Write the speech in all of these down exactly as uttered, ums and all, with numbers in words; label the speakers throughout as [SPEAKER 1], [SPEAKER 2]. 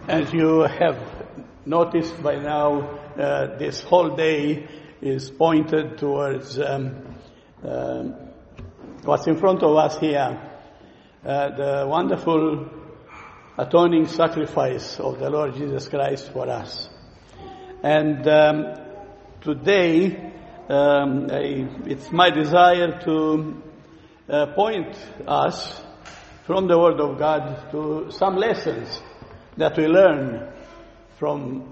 [SPEAKER 1] As you have noticed by now, uh, this whole day is pointed towards um, uh, what's in front of us here, uh, the wonderful atoning sacrifice of the Lord Jesus Christ for us. And um, today, um, I, it's my desire to uh, point us from the Word of God to some lessons that we learn from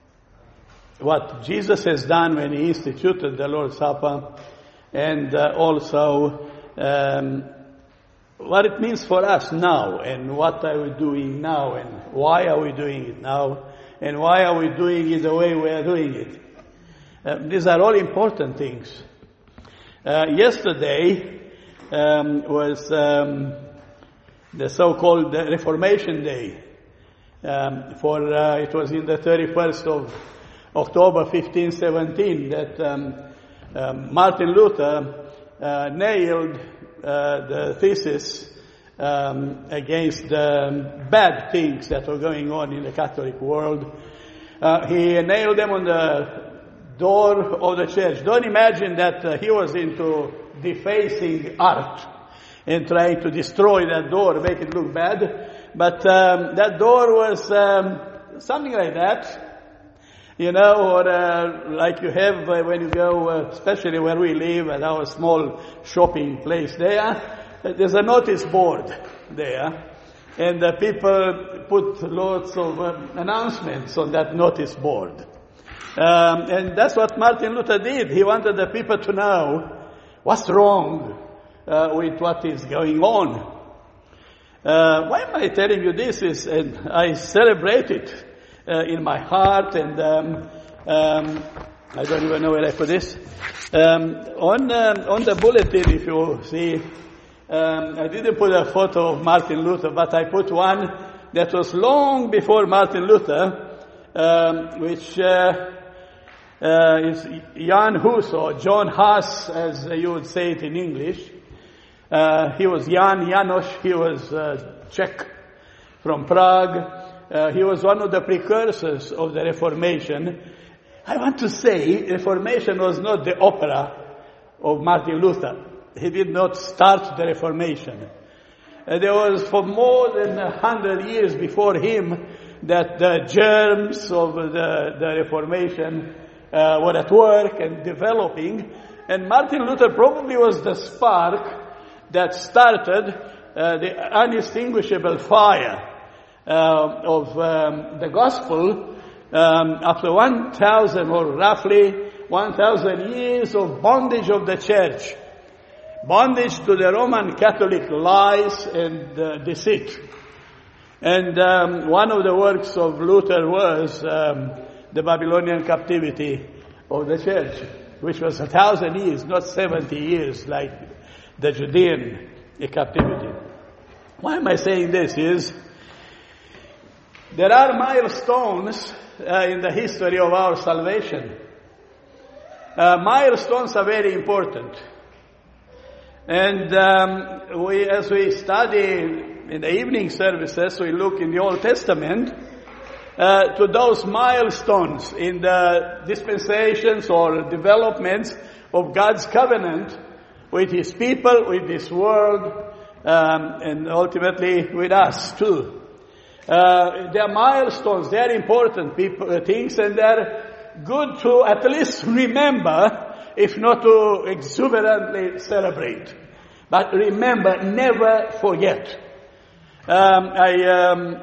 [SPEAKER 1] what Jesus has done when He instituted the Lord's Supper, and uh, also um, what it means for us now, and what are we doing now, and why are we doing it now, and why are we doing it the way we are doing it. Uh, these are all important things. Uh, yesterday um, was um, the so-called Reformation Day. Um, for uh, it was in the thirty-first of October fifteen seventeen that um, um, Martin Luther uh, nailed uh, the thesis um, against the bad things that were going on in the Catholic world. Uh, he nailed them on the door of the church. Don't imagine that uh, he was into defacing art and trying to destroy that door, make it look bad. But um, that door was um, something like that, you know, or uh, like you have uh, when you go, uh, especially where we live at our small shopping place there, there's a notice board there, and uh, people put lots of uh, announcements on that notice board. Um, and that's what Martin Luther did. He wanted the people to know what's wrong uh, with what is going on. Uh, why am I telling you this? Is and I celebrate it uh, in my heart, and um, um, I don't even know where I put this. Um, on um, on the bulletin, if you see, um, I didn't put a photo of Martin Luther, but I put one that was long before Martin Luther, um, which uh, uh, is Jan Hus, or John Huss, as you would say it in English. Uh, he was Jan Janosch, he was uh, Czech from Prague. Uh, he was one of the precursors of the Reformation. I want to say Reformation was not the opera of Martin Luther. He did not start the Reformation. Uh, there was for more than a hundred years before him that the germs of the, the Reformation uh, were at work and developing. And Martin Luther probably was the spark that started uh, the unextinguishable fire uh, of um, the gospel um, after one thousand, or roughly one thousand years of bondage of the church. Bondage to the Roman Catholic lies and uh, deceit. And um, one of the works of Luther was um, the Babylonian captivity of the church, which was a thousand years, not seventy years like the Judean captivity. Why am I saying this is, there are milestones uh, in the history of our salvation. Uh, milestones are very important. And um, we, as we study in the evening services, we look in the Old Testament uh, to those milestones in the dispensations or developments of God's covenant with His people, with this world, um, and ultimately with us too. Uh, they are milestones, they are important people, uh, things, and they are good to at least remember, if not to exuberantly celebrate. But remember, never forget. Um, I, um,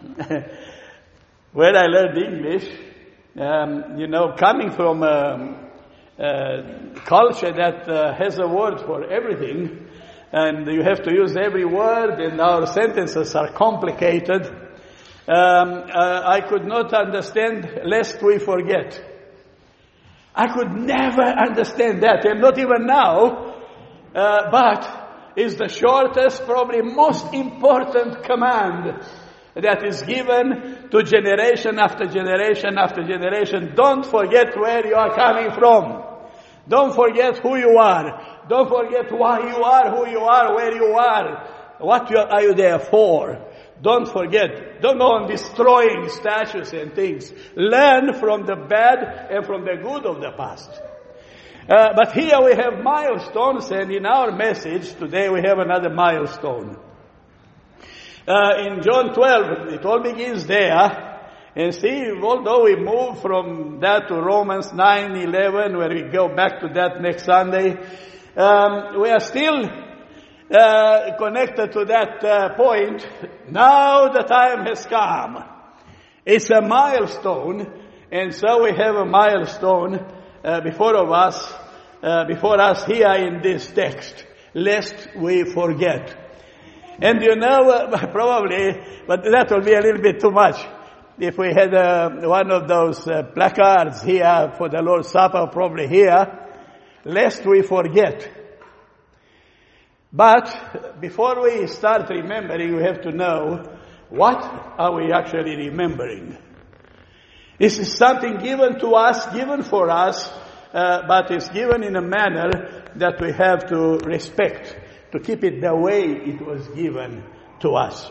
[SPEAKER 1] when I learned English, um, you know, coming from um, Uh, culture that uh, has a word for everything, and you have to use every word, and our sentences are complicated. Um, uh, I could not understand lest we forget. I could never understand that, and not even now, uh, but it's the shortest, probably most important command that is given to generation after generation after generation. Don't forget where you are coming from. Don't forget who you are. Don't forget why you are who you are, where you are. What are you there for? Don't forget. Don't go on destroying statues and things. Learn from the bad and from the good of the past. Uh, but here we have milestones, and in our message today we have another milestone. Uh, in John twelve, it all begins there. And see, although we move from that to Romans nine eleven, where we go back to that next Sunday, um, we are still uh, connected to that uh, point. Now the time has come. It's a milestone, and so we have a milestone uh, before of us, uh, before us here in this text, lest we forget. And you know, uh, probably, but that will be a little bit too much. If we had uh, one of those uh, placards here for the Lord's Supper, probably here, lest we forget. But before we start remembering, we have to know, what are we actually remembering? This is something given to us, given for us, uh, but it's given in a manner that we have to respect, to keep it the way it was given to us.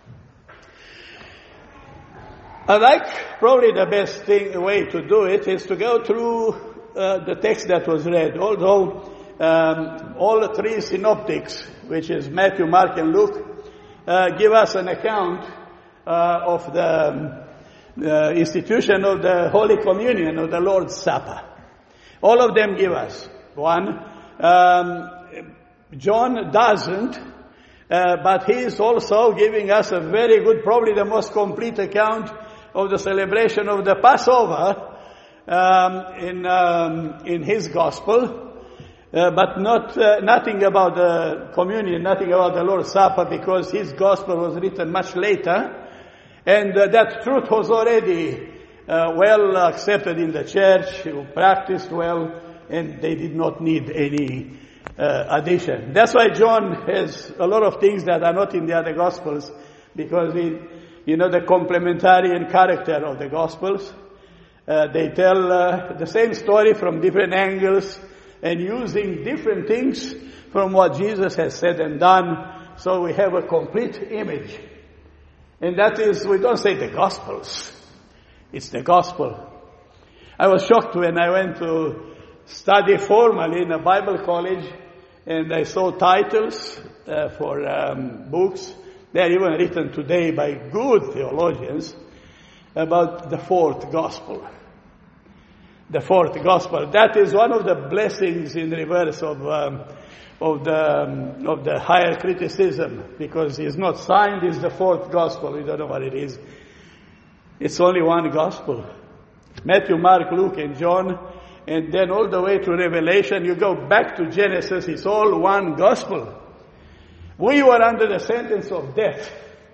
[SPEAKER 1] I like, probably the best thing, way to do it is to go through uh, the text that was read. Although um, all the three synoptics, which is Matthew, Mark, and Luke, uh, give us an account uh, of the um, uh, institution of the Holy Communion, of the Lord's Supper. All of them give us one. Um, John doesn't, uh, but he is also giving us a very good, probably the most complete account of the celebration of the Passover um, in um, in his gospel, uh, but not uh, nothing about the communion, nothing about the Lord's Supper, because his gospel was written much later, and uh, that truth was already uh, well accepted in the church, practiced well, and they did not need any uh, addition. That's why John has a lot of things that are not in the other gospels, because he, you know, the complementarian character of the Gospels. Uh, they tell uh, the same story from different angles and using different things from what Jesus has said and done, so we have a complete image. And that is, we don't say the Gospels, it's the Gospel. I was shocked when I went to study formally in a Bible college, and I saw titles uh, for um, books. They are even written today by good theologians about the fourth gospel. The fourth gospel. That is one of the blessings in reverse of um, of the um, of the higher criticism, because it's not signed as the fourth gospel. We don't know what it is. It's only one gospel. Matthew, Mark, Luke, and John, and then all the way to Revelation. You go back to Genesis. It's all one gospel. We were under the sentence of death.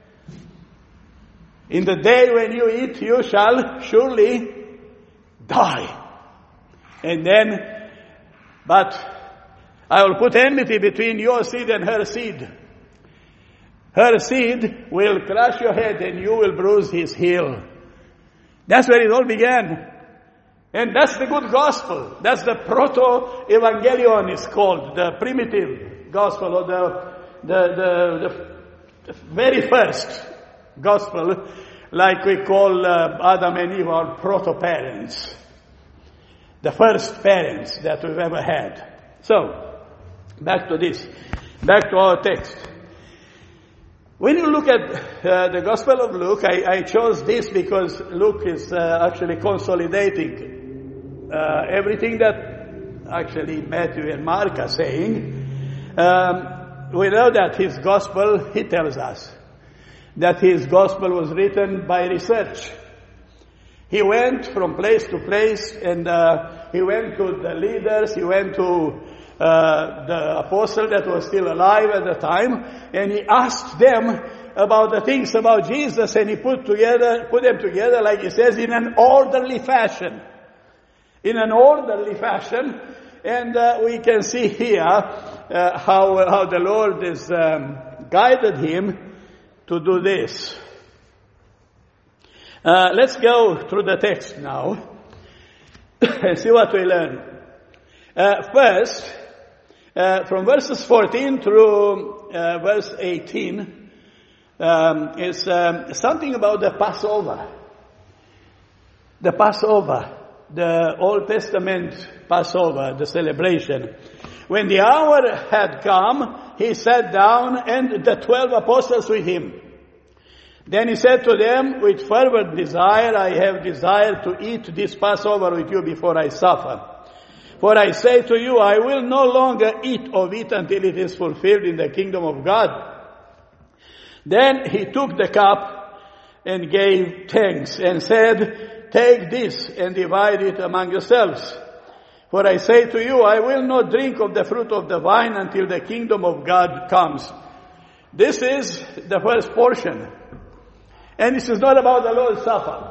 [SPEAKER 1] In the day when you eat, you shall surely die. And then, but I will put enmity between your seed and her seed. Her seed will crush your head and you will bruise his heel. That's where it all began. And that's the good gospel. That's the proto-evangelion is called, the primitive gospel, or the The, the, the very first gospel, like we call uh, Adam and Eve, our proto-parents. The first parents that we've ever had. So, back to this. Back to our text. When you look at uh, the Gospel of Luke, I, I chose this because Luke is uh, actually consolidating uh, everything that actually Matthew and Mark are saying. Um, We know that his gospel, he tells us, that his gospel was written by research. He went from place to place, and uh, he went to the leaders, he went to uh, the apostle that was still alive at the time, and he asked them about the things about Jesus, and he put together, put them together, like he says, in an orderly fashion. In an orderly fashion. And uh, we can see here uh, how how the Lord has um, guided him to do this. Uh, let's go through the text now and see what we learn. Uh, first, uh, from verses fourteen through uh, verse eighteen, um, is um, something about the Passover. The Passover, the Old Testament Passover, the celebration. When the hour had come, he sat down and the twelve apostles with him. Then he said to them, with fervent desire, I have desired to eat this Passover with you before I suffer. For I say to you, I will no longer eat of it until it is fulfilled in the kingdom of God. Then he took the cup and gave thanks and said, take this and divide it among yourselves. For I say to you, I will not drink of the fruit of the vine until the kingdom of God comes. This is the first portion. And this is not about the Lord's Supper.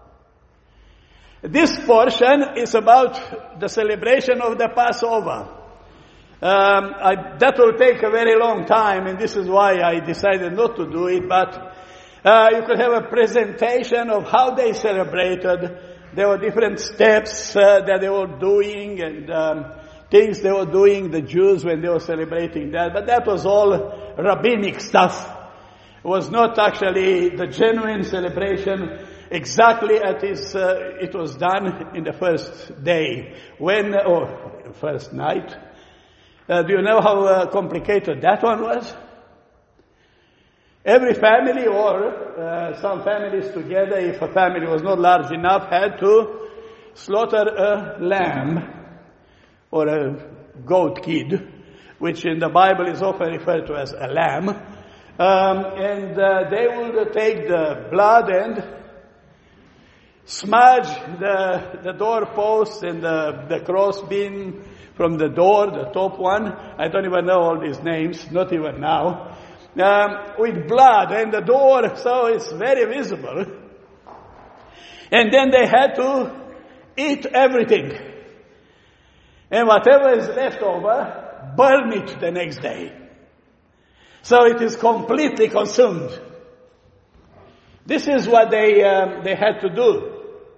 [SPEAKER 1] This portion is about the celebration of the Passover. Um, I, that will take a very long time, and this is why I decided not to do it, but uh, you could have a presentation of how they celebrated. There were different steps uh, that they were doing, and um, things they were doing, the Jews, when they were celebrating that, but that was all rabbinic stuff. It was not actually the genuine celebration exactly as uh, it was done in the first day, when, or first night. Uh, do you know how uh, complicated that one was? Every family, or uh, some families together, if a family was not large enough, had to slaughter a lamb or a goat kid, which in the Bible is often referred to as a lamb. Um, and uh, they would take the blood and smudge the, the doorpost and the, the crossbeam from the door, the top one. I don't even know all these names, not even now. Um, with blood and the door, so it's very visible. And then they had to eat everything. And whatever is left over, burn it the next day. So it is completely consumed. This is what they um, they had to do.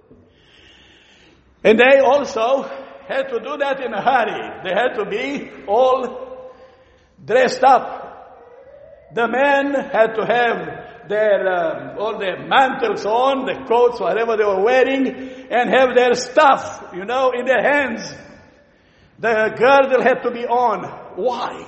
[SPEAKER 1] And they also had to do that in a hurry. They had to be all dressed up. The men had to have their um, all their mantles on, the coats, whatever they were wearing, and have their stuff, you know, in their hands. The girdle had to be on. Why?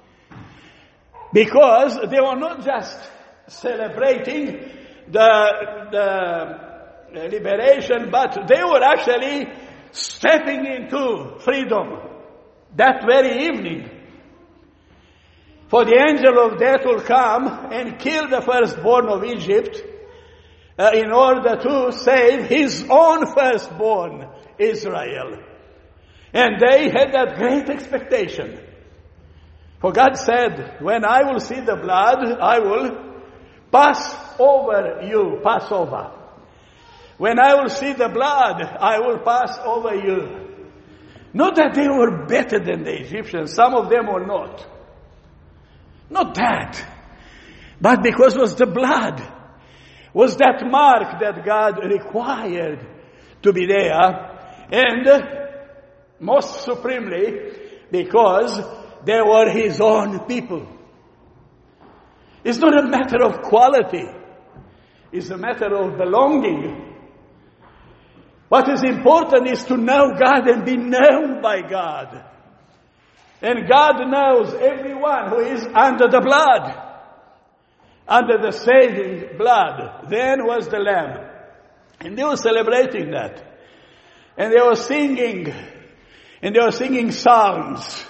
[SPEAKER 1] Because they were not just celebrating the, the liberation, but they were actually stepping into freedom that very evening. For the angel of death will come and kill the firstborn of Egypt uh, in order to save his own firstborn, Israel. And they had that great expectation. For God said, when I will see the blood, I will pass over you, pass over. When I will see the blood, I will pass over you. Not that they were better than the Egyptians, some of them were not. Not that. But because it was the blood, was that mark that God required to be there. And most supremely, because they were his own people. It's not a matter of quality. It's a matter of belonging. What is important is to know God and be known by God. And God knows everyone who is under the blood, under the saving blood. Then was the Lamb. And they were celebrating that. And they were singing, and they were singing psalms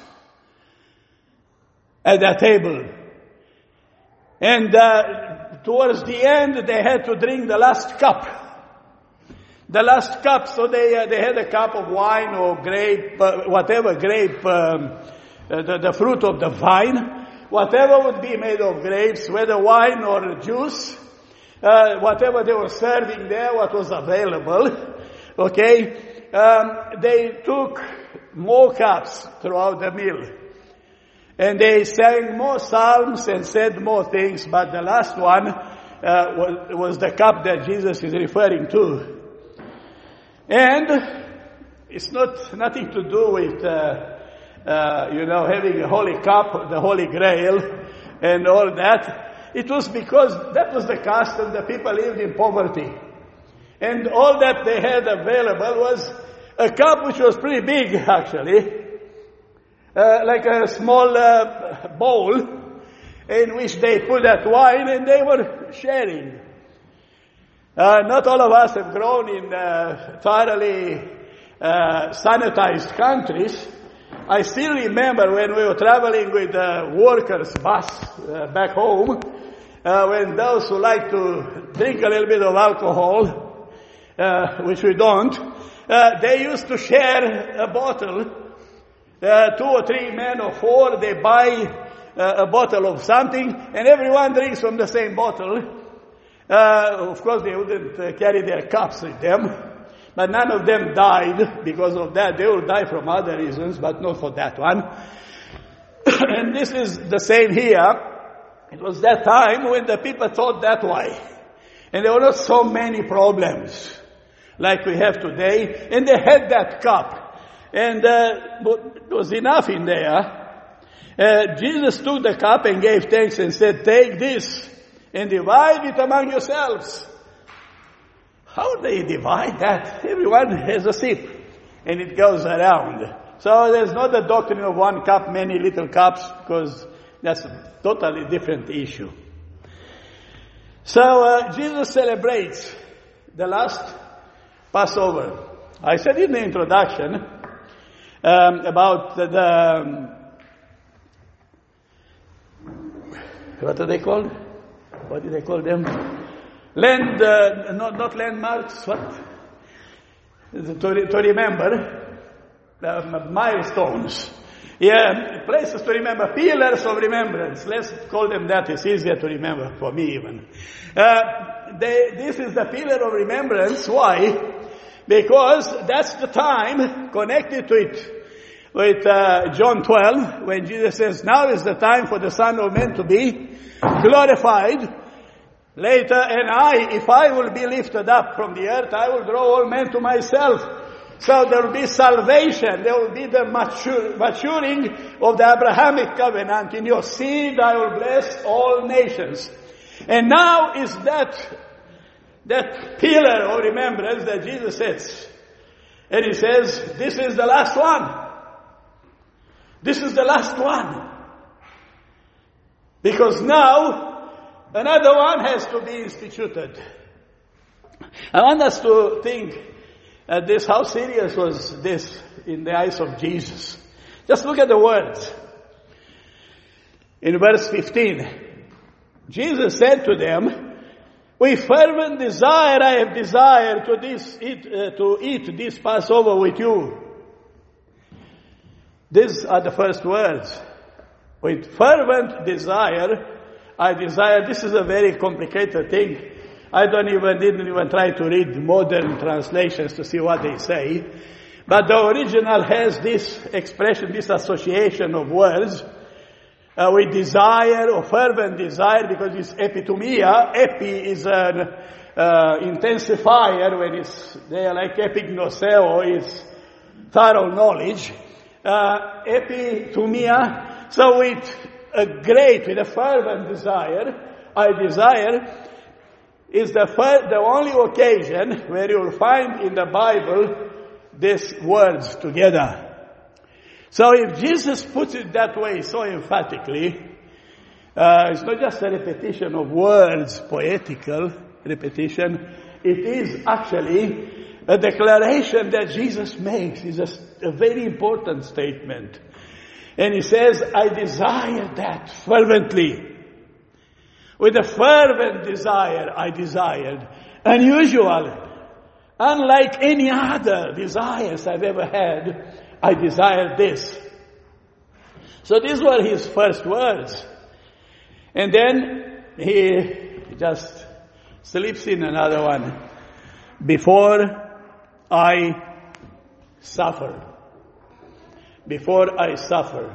[SPEAKER 1] at that table. And uh, towards the end, they had to drink the last cup. The last cup, so they uh, they had a cup of wine or grape, uh, whatever grape, um, uh, the, the fruit of the vine, whatever would be made of grapes, whether wine or juice, uh, whatever they were serving there, what was available, okay, um, they took more cups throughout the meal. And they sang more psalms and said more things, but the last one uh, was, was the cup that Jesus is referring to. And it's not nothing to do with, uh, uh, you know, having a holy cup, the Holy Grail, and all that. It was because that was the custom. The people lived in poverty. And all that they had available was a cup which was pretty big, actually. Uh, like a small uh, bowl in which they put that wine and they were sharing. Uh, not all of us have grown in uh, thoroughly uh, sanitized countries. I still remember when we were traveling with the workers' bus uh, back home, uh, when those who like to drink a little bit of alcohol, uh, which we don't, uh, they used to share a bottle. Uh, two or three men or four, they buy uh, a bottle of something, and everyone drinks from the same bottle. Uh, of course, they wouldn't uh, carry their cups with them, but none of them died because of that. They will die from other reasons, but not for that one. And this is the same here. It was that time when the people thought that way. And there were not so many problems like we have today, and they had that cup. And uh, it was enough in there. Uh, Jesus took the cup and gave thanks and said, "Take this and divide it among yourselves." How do they divide that? Everyone has a sip and it goes around. So there's not the doctrine of one cup, many little cups, because that's a totally different issue. So uh, Jesus celebrates the last Passover. I said in the introduction, Um, about the, the um, what are they called? What do they call them? Land, uh, not not landmarks. What? To, to remember, uh, milestones. Yeah, places to remember, pillars of remembrance. Let's call them that. It's easier to remember for me even. Uh, they, this is the pillar of remembrance. Why? Because that's the time connected to it with uh, John twelve, when Jesus says, "Now is the time for the Son of Man to be glorified." Later, "And I, if I will be lifted up from the earth, I will draw all men to myself." So there will be salvation. There will be the mature, maturing of the Abrahamic covenant. "In your seed I will bless all nations." And now is that That pillar of remembrance that Jesus sets. And he says, this is the last one. This is the last one. Because now, another one has to be instituted. I want us to think at this, how serious was this in the eyes of Jesus. Just look at the words. In verse fifteen, Jesus said to them, "With fervent desire I have desired to, this, eat, uh, to eat this Passover with you." These are the first words. With fervent desire I desire. This is a very complicated thing. I don't even, didn't even try to read modern translations to see what they say. But the original has this expression, this association of words. Uh, with desire or fervent desire, because it's epitomia. Epi is an uh, intensifier when it's there, like epignoseo is thorough knowledge. Uh, epitomia. So with a great, with a fervent desire, I desire, is the fir- the only occasion where you will find in the Bible these words together. So if Jesus puts it that way so emphatically, uh, it's not just a repetition of words, poetical repetition. It is actually a declaration that Jesus makes. It's a, a very important statement. And he says, "I desire that fervently." With a fervent desire, I desired. Unusual. Unlike any other desires I've ever had, I desire this. So these were his first words. And then he just slips in another one. "Before I suffer." Before I suffer.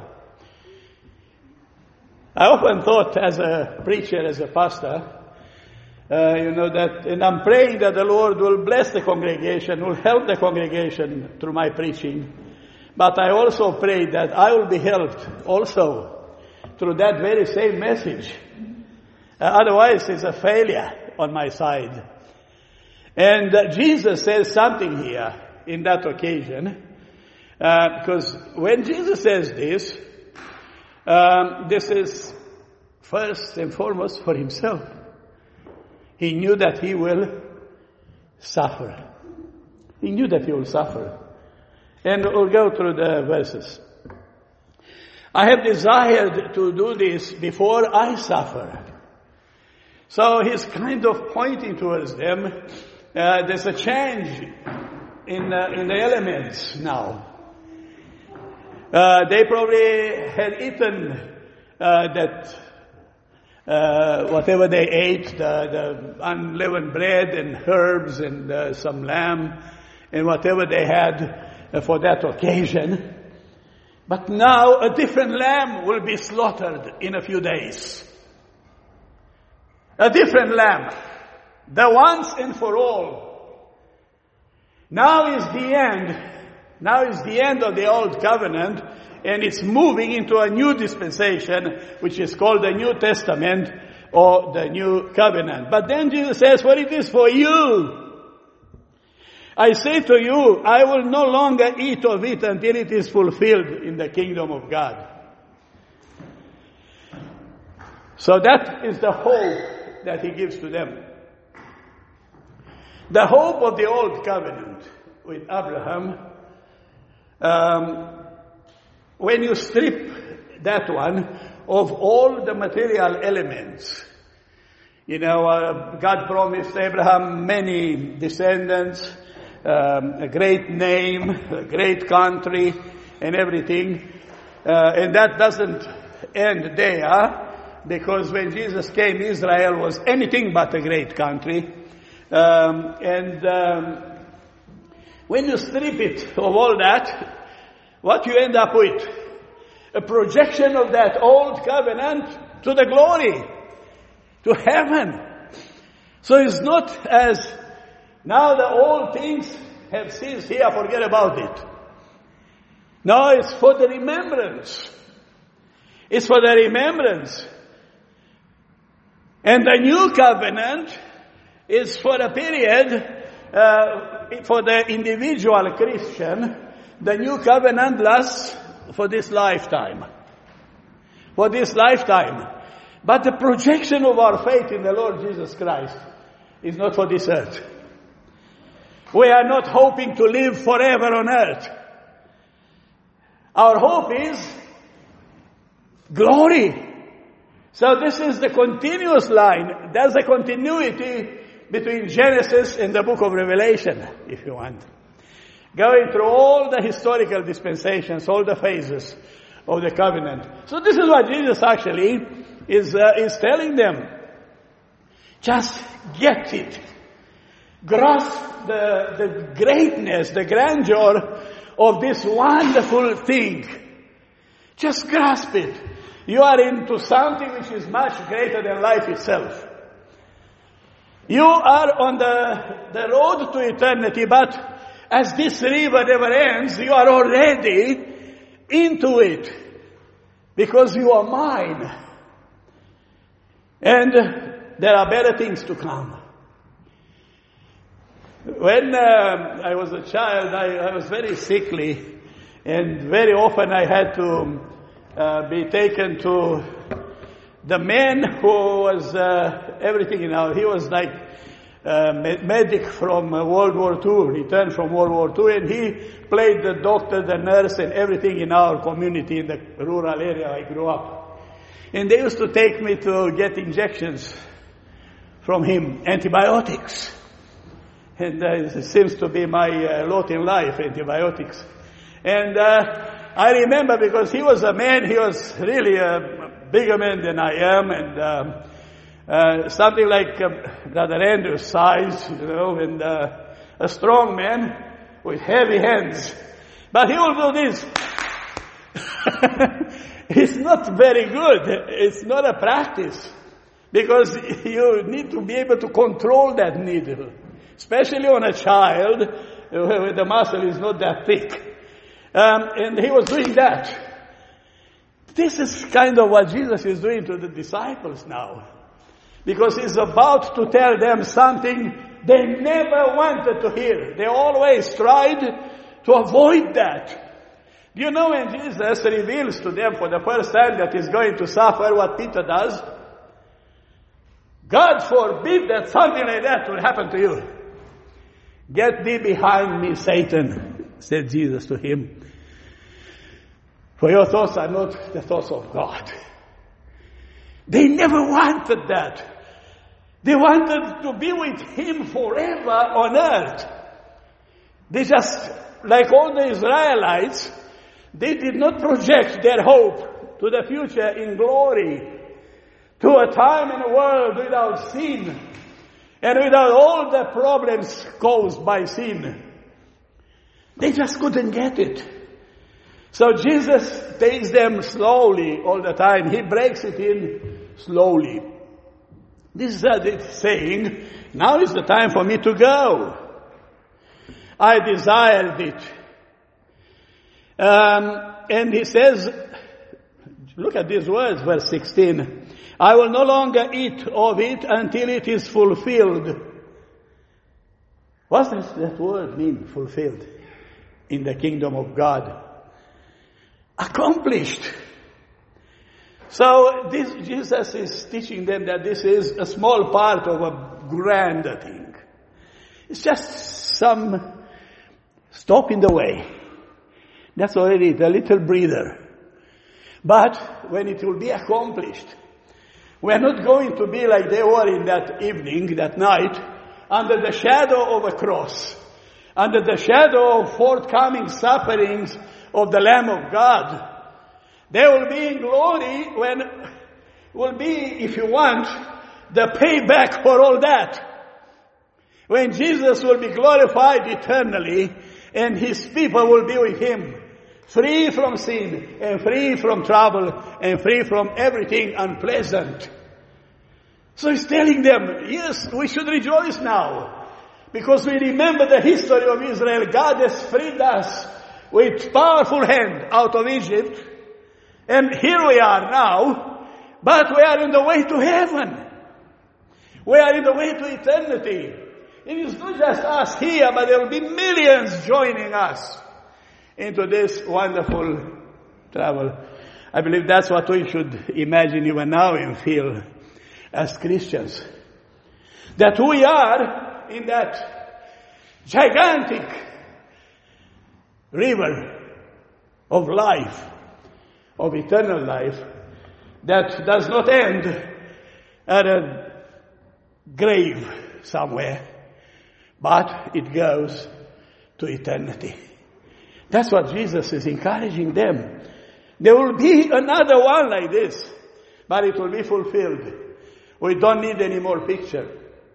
[SPEAKER 1] I often thought as a preacher, as a pastor, uh, you know, that, and I'm praying that the Lord will bless the congregation, will help the congregation through my preaching. But I also pray that I will be helped also through that very same message. Uh, otherwise, it's a failure on my side. And uh, Jesus says something here in that occasion. Uh, because when Jesus says this, um, this is first and foremost for himself. He knew that he will suffer. He knew that he will suffer. And we'll go through the verses. I have desired to do this before I suffer. So he's kind of pointing towards them. Uh, there's a change in, uh, in the elements now. Uh, they probably had eaten uh, that uh, whatever they ate, the, the unleavened bread and herbs and uh, some lamb and whatever they had uh, for that occasion. But now a different lamb will be slaughtered in a few days. A different lamb. The once and for all. Now is the end. Now is the end of the old covenant, and it's moving into a new dispensation, which is called the New Testament or the New Covenant. But then Jesus says, "For it is for you. I say to you, I will no longer eat of it until it is fulfilled in the kingdom of God." So that is the hope that he gives to them. The hope of the old covenant with Abraham, um, when you strip that one of all the material elements, you know, uh, God promised Abraham many descendants, um, a great name, a great country, and everything. Uh, and that doesn't end there, because when Jesus came, Israel was anything but a great country. Um, and um, when you strip it of all that, what you end up with? A projection of that old covenant to the glory, to heaven. So it's not as now the old things have ceased here, forget about it. No, it's for the remembrance. It's for the remembrance. And the new covenant is for a period, uh, for the individual Christian. The new covenant lasts for this lifetime. For this lifetime. But the projection of our faith in the Lord Jesus Christ is not for this earth. We are not hoping to live forever on earth. Our hope is glory. So this is the continuous line. There's a continuity between Genesis and the book of Revelation, if you want. Going through all the historical dispensations, all the phases of the covenant. So this is what Jesus actually is, uh, is telling them. Just get it. Grasp the, the greatness, the grandeur of this wonderful thing. Just grasp it. You are into something which is much greater than life itself. You are on the, the road to eternity, but as this river never ends, you are already into it. Because you are mine. And there are better things to come. When uh, I was a child, I, I was very sickly. And very often I had to uh, be taken to the man who was uh, everything, you know. He was like a medic from uh, World War Two, returned from World War Two, and he played the doctor, the nurse, and everything in our community, in the rural area I grew up. And they used to take me to get injections from him, antibiotics. And uh, it seems to be my uh, lot in life, antibiotics. And uh, I remember, because he was a man, he was really a bigger man than I am, and um, uh, something like uh, Brother Andrew's size, you know, and uh, a strong man with heavy hands. But he will do this. It's not very good. It's not a practice, because you need to be able to control that needle, especially on a child where the muscle is not that thick. Um, and he was doing that. This is kind of what Jesus is doing to the disciples now. Because he's about to tell them something they never wanted to hear. They always tried to avoid that. Do you know when Jesus reveals to them for the first time that he's going to suffer, what Peter does? God forbid that something like that will happen to you. Get thee behind me, Satan, said Jesus to him. For your thoughts are not the thoughts of God. They never wanted that. They wanted to be with him forever on earth. They just, like all the Israelites, they did not project their hope to the future in glory, to a time in a world without sin and without all the problems caused by sin. They just couldn't get it. So Jesus takes them slowly all the time. He breaks it in slowly. This is uh, saying, now is the time for me to go. I desired it. Um, and he says, look at these words, verse sixteen. I will no longer eat of it until it is fulfilled. What does that word mean, fulfilled? In the kingdom of God. Accomplished. So this, Jesus is teaching them that this is a small part of a grander thing. It's just some stop in the way. That's already the little breather. But when it will be accomplished, we are not going to be like they were in that evening, that night, under the shadow of a cross, under the shadow of forthcoming sufferings of the Lamb of God. They will be in glory when will be, if you want, the payback for all that. When Jesus will be glorified eternally and his people will be with him, free from sin and free from trouble and free from everything unpleasant. So he's telling them, yes, we should rejoice now because we remember the history of Israel. God has freed us with powerful hand out of Egypt. And here we are now, but we are on the way to heaven. We are in the way to eternity. It is not just us here, but there will be millions joining us into this wonderful travel. I believe that's what we should imagine even now and feel as Christians. That we are in that gigantic river of life, of eternal life, that does not end at a grave somewhere, but it goes to eternity. That's what Jesus is encouraging them. There will be another one like this, but it will be fulfilled. We don't need any more picture.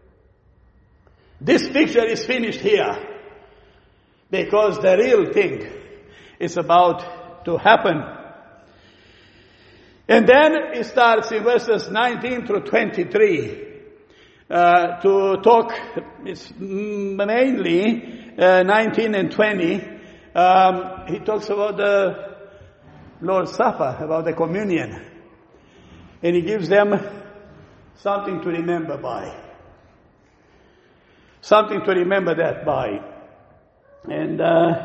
[SPEAKER 1] This picture is finished here, because the real thing is about to happen. And then it starts in verses nineteen through twenty-three uh, to talk, it's mainly uh, nineteen and twenty. Um, he talks about the Lord's Supper, about the communion. And he gives them something to remember by. Something to remember that by. And uh,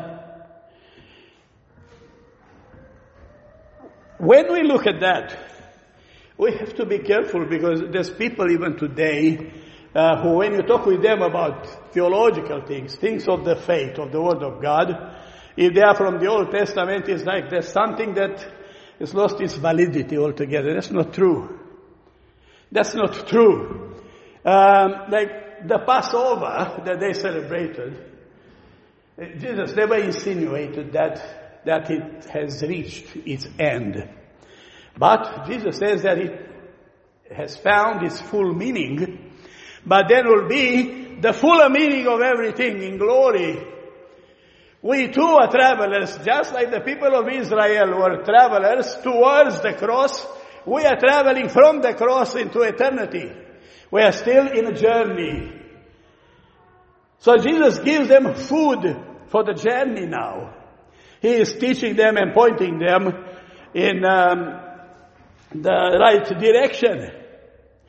[SPEAKER 1] when we look at that, we have to be careful because there's people even today uh, who, when you talk with them about theological things, things of the faith, of the Word of God, if they are from the Old Testament, it's like there's something that has lost its validity altogether. That's not true. That's not true. Um, like the Passover that they celebrated, Jesus never insinuated that, that it has reached its end. But Jesus says that it has found its full meaning, but then will be the fuller meaning of everything in glory. We too are travelers, just like the people of Israel were travelers towards the cross. We are traveling from the cross into eternity. We are still in a journey. So Jesus gives them food for the journey now. He is teaching them and pointing them in um, the right direction.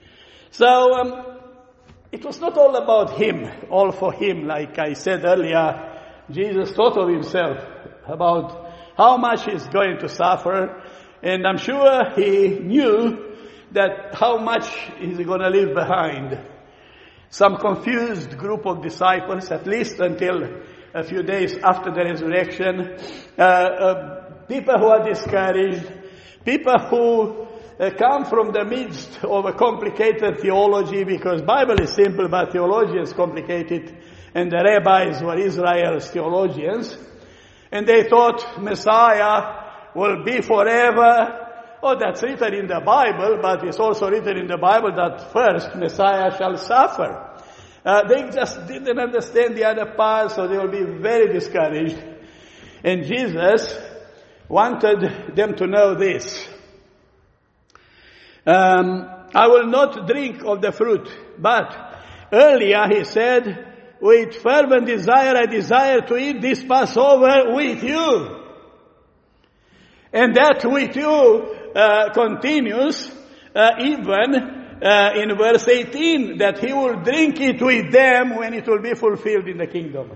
[SPEAKER 1] So um, it was not all about him, all for him. Like I said earlier, Jesus thought of himself about how much he's going to suffer, and I'm sure he knew that how much he's going to leave behind. Some confused group of disciples, at least until a few days after the resurrection, uh, uh, people who are discouraged, people who uh, come from the midst of a complicated theology, because Bible is simple but theology is complicated, and the rabbis were Israel's theologians, and they thought Messiah will be forever. Oh, that's written in the Bible, but it's also written in the Bible that first Messiah shall suffer. Uh, they just didn't understand the other part, so they will be very discouraged. And Jesus wanted them to know this. Um, I will not drink of the fruit, but earlier he said, with fervent desire I desire to eat this Passover with you. And that with you uh, continues uh, even uh, in verse eighteen, that he will drink it with them when it will be fulfilled in the kingdom.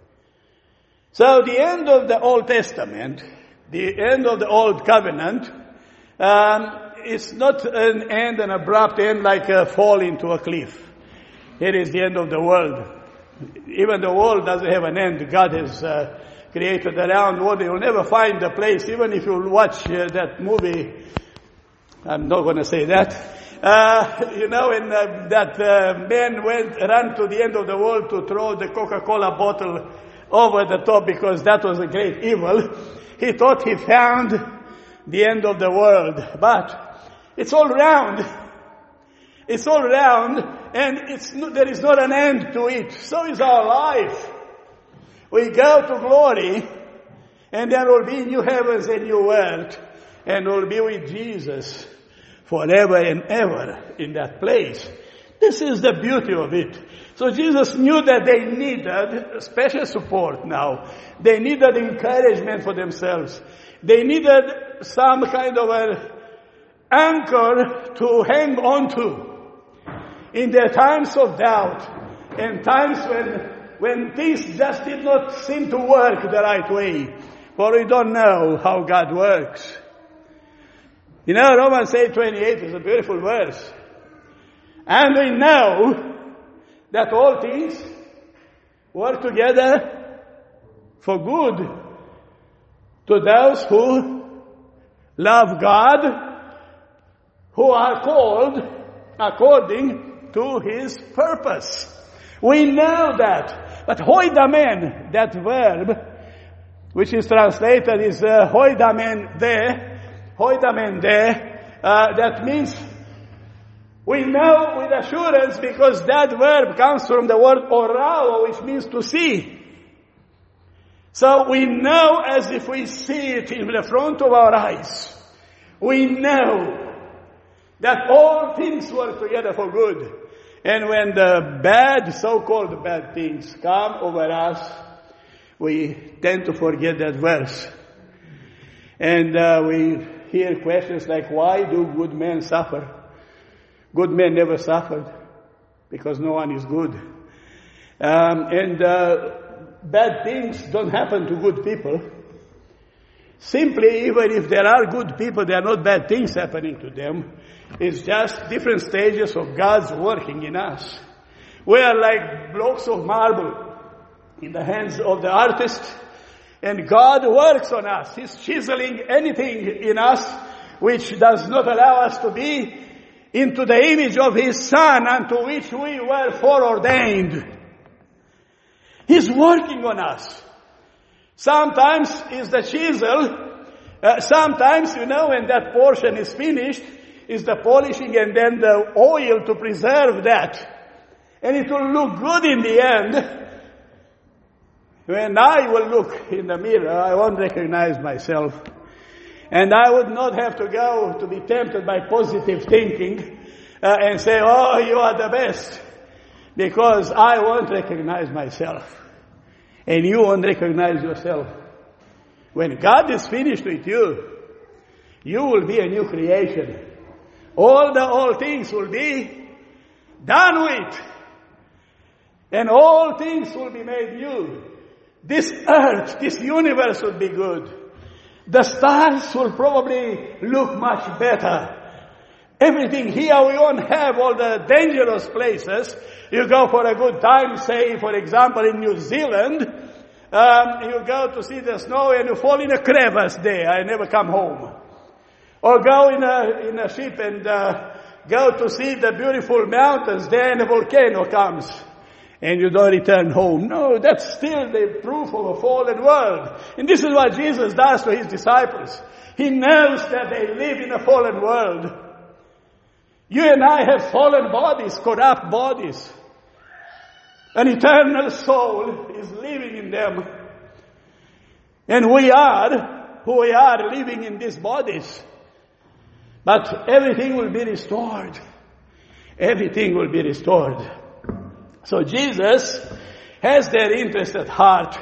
[SPEAKER 1] So the end of the Old Testament, the end of the Old Covenant, um, is not an end, an abrupt end like a fall into a cliff. Here is the end of the world. Even the world doesn't have an end. God has uh, created around the world. You'll never find a place, even if you watch uh, that movie. I'm not going to say that. Uh, you know, when uh, that uh, man went, ran to the end of the world to throw the Coca-Cola bottle over the top because that was a great evil. He thought he found the end of the world. But it's all round. It's all round, and it's no, there is not an end to it. So is our life. We go to glory, and there will be new heavens and new earth, and we'll be with Jesus forever and ever in that place. This is the beauty of it. So Jesus knew that they needed special support now. They needed encouragement for themselves. They needed some kind of an anchor to hang on to in their times of doubt and times when when things just did not seem to work the right way. For we don't know how God works. You know, Romans eight twenty-eight is a beautiful verse. And we know that all things work together for good to those who love God, who are called according to His purpose. We know that. But hoidamen, that verb, which is translated is uh, hoidamen de, hoidamen de, uh, that means we know with assurance because that verb comes from the word orao, which means to see. So we know as if we see it in the front of our eyes. We know that all things work together for good. And when the bad, so-called bad things come over us, we tend to forget that verse. And uh, we hear questions like, why do good men suffer? Good men never suffered because no one is good. Um, and uh, bad things don't happen to good people. Simply, even if there are good people, there are not bad things happening to them. It's just different stages of God's working in us. We are like blocks of marble in the hands of the artist, and God works on us. He's chiseling anything in us which does not allow us to be into the image of His Son, unto which we were foreordained. He's working on us. Sometimes is the chisel. Uh, sometimes, you know, when that portion is finished, is the polishing and then the oil to preserve that. And it will look good in the end. When I will look in the mirror, I won't recognize myself. And I would not have to go to be tempted by positive thinking uh, and say, oh, you are the best. Because I won't recognize myself. And you won't recognize yourself. When God is finished with you, you will be a new creation. All the old things will be done with, and all things will be made new. This earth, this universe will be good. The stars will probably look much better. Everything here, we won't have all the dangerous places. You go for a good time, say, for example, in New Zealand, um, you go to see the snow and you fall in a crevice there and never come home. Or go in a, in a ship and uh, go to see the beautiful mountains there and a volcano comes and you don't return home. No, that's still the proof of a fallen world. And this is what Jesus does to his disciples. He knows that they live in a fallen world. You and I have fallen bodies, corrupt bodies. An eternal soul is living in them. And we are who we are, living in these bodies. But everything will be restored. Everything will be restored. So Jesus has their interest at heart.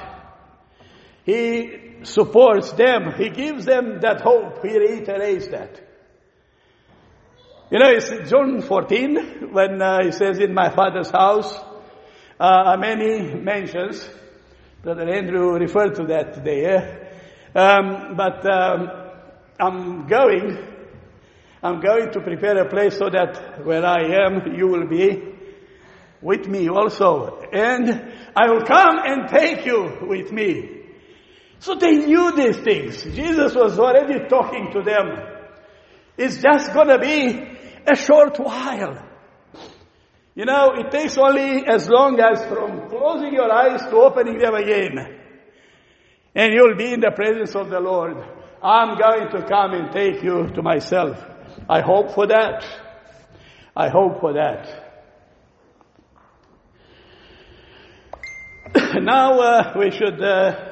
[SPEAKER 1] He supports them. He gives them that hope. He reiterates that. You know, it's John fourteen, when uh, he says, in my Father's house, uh, many mansions. Brother Andrew referred to that today. Eh? Um, but um, I'm going, I'm going to prepare a place so that where I am, you will be with me also. And I will come and take you with me. So they knew these things. Jesus was already talking to them. It's just going to be a short while. You know, it takes only as long as from closing your eyes to opening them again. And you'll be in the presence of the Lord. I'm going to come and take you to myself. I hope for that. I hope for that. Now uh, we should... Uh,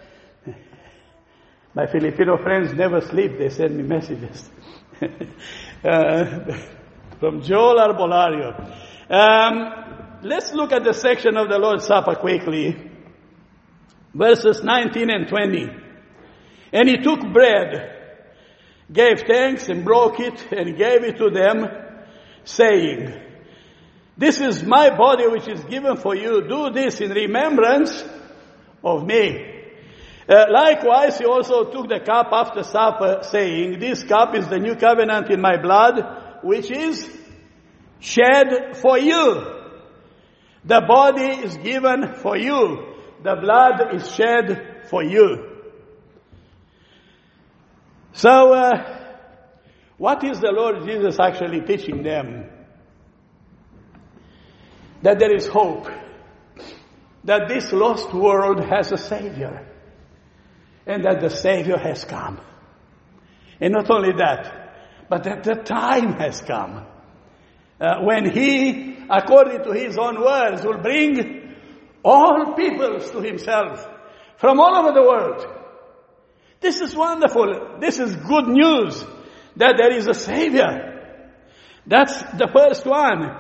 [SPEAKER 1] my Filipino friends never sleep. They send me messages. Uh, from Joel Arbolario. Um, let's look at the section of the Lord's Supper quickly. Verses nineteen and twenty. And he took bread, gave thanks and broke it and gave it to them, saying, this is my body which is given for you. Do this in remembrance of me. Uh, likewise, he also took the cup after supper, saying, this cup is the new covenant in my blood, which is shed for you. The body is given for you. The blood is shed for you. So, uh, what is the Lord Jesus actually teaching them? That there is hope. That this lost world has a Savior. And that the Savior has come. And not only that, but that the time has come. Uh, when He, according to His own words, will bring all peoples to Himself from all over the world. This is wonderful. This is good news that there is a Savior. That's the first one.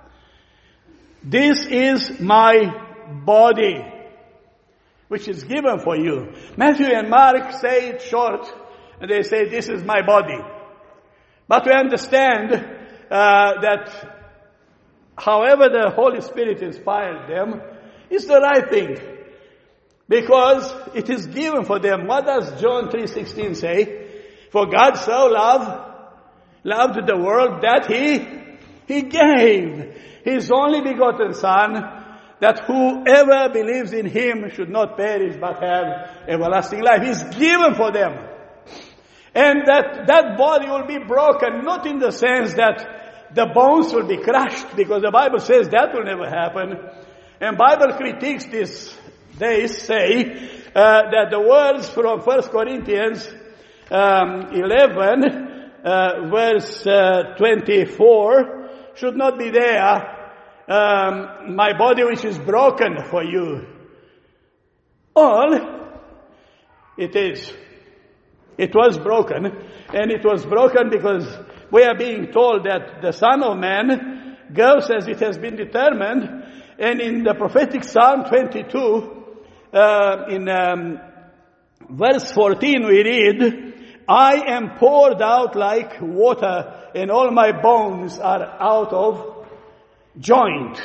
[SPEAKER 1] This is my body, which is given for you. Matthew and Mark say it short, and they say, this is my body. But we understand uh, that however the Holy Spirit inspired them, it's the right thing. Because it is given for them. What does John three sixteen say? For God so loved, loved the world that He, He gave His only begotten Son, that whoever believes in Him should not perish but have everlasting life. He's given for them. And that, that body will be broken, not in the sense that the bones will be crushed, because the Bible says that will never happen. And Bible critiques this, they say uh, that the words from First Corinthians um, eleven, uh, verse uh, twenty-four, should not be there. Um, my body which is broken for you. All it is. It was broken, and it was broken because we are being told that the Son of Man goes as it has been determined. And in the prophetic Psalm twenty-two, uh, in um, verse fourteen we read, I am poured out like water, and all my bones are out of joint.